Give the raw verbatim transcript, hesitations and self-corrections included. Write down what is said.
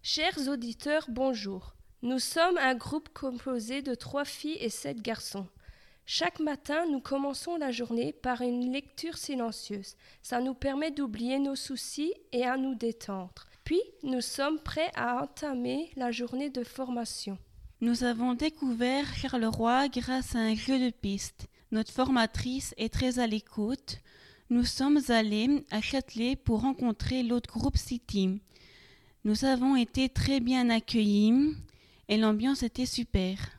Chers auditeurs, bonjour. Nous sommes un groupe composé de trois filles et sept garçons. Chaque matin, nous commençons la journée par une lecture silencieuse. Ça nous permet d'oublier nos soucis et à nous détendre. Puis, nous sommes prêts à entamer la journée de formation. Nous avons découvert Charleroi grâce à un jeu de piste. Notre formatrice est très à l'écoute. Nous sommes allés à Châtelet pour rencontrer l'autre groupe City. Nous avons été très bien accueillis et l'ambiance était super.